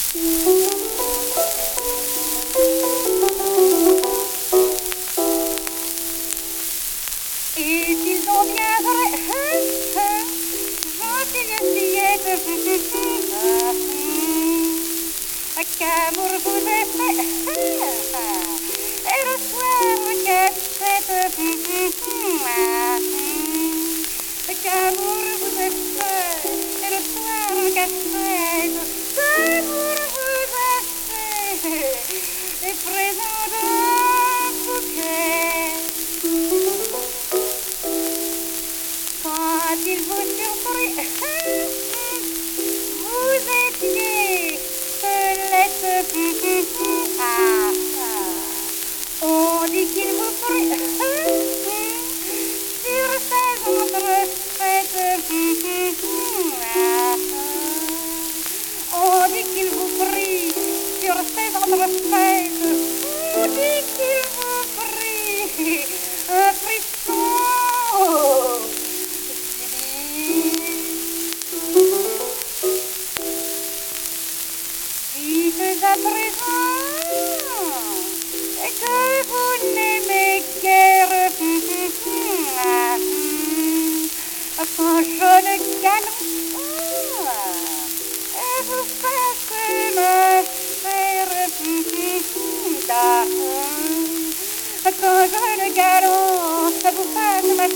Et ils ont bien vrai, gentille fillette, qu'amour vous est fait, et le soir qu'elle fête, qu'amour vous est fait, et le soir qu'elle fête, qu'amour vous est fait, et présent d'un bouquet. Quand il vous surprit, vous étiez belette. On dit qu'il vous prie sur ses entrefaites. On dit qu'il vous prie sur ses entrefaites. On dit qu'il vous prie un frisson. Dites à présent que vous n'aimez guère quand je ne gagne et vous fasse me faire quand je ne galante vous fasse me